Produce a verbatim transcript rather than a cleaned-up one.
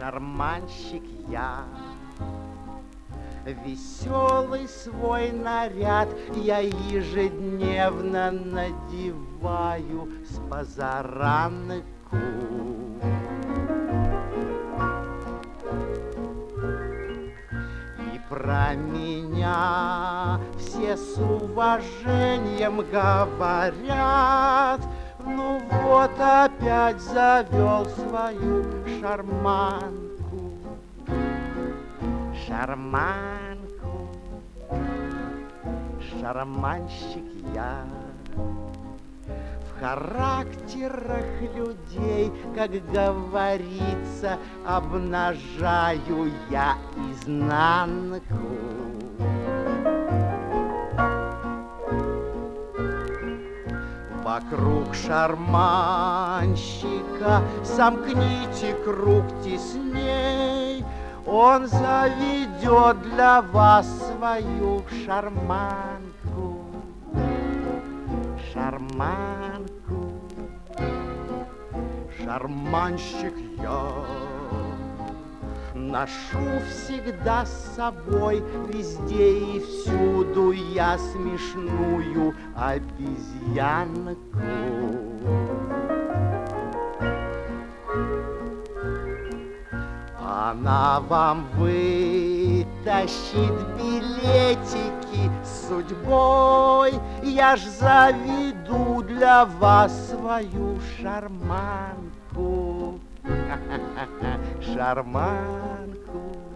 шарманщик я. Веселый свой наряд я ежедневно надеваю с позаранку. И про меня все с уважением говорят: ну вот опять завел свою шарманку. Шарманку, шарманщик я. В характерах людей, как говорится, обнажаю я изнанку. Вокруг шарманщика сомкните круг тесней, он заведет для вас свою шарманку. Шарманку, шарманщик я. Ношу всегда с собой везде и всюду я смешную обезьянку. Она вам вытащит билетики с судьбой. Я ж заведу для вас свою шарманку. Шарманку.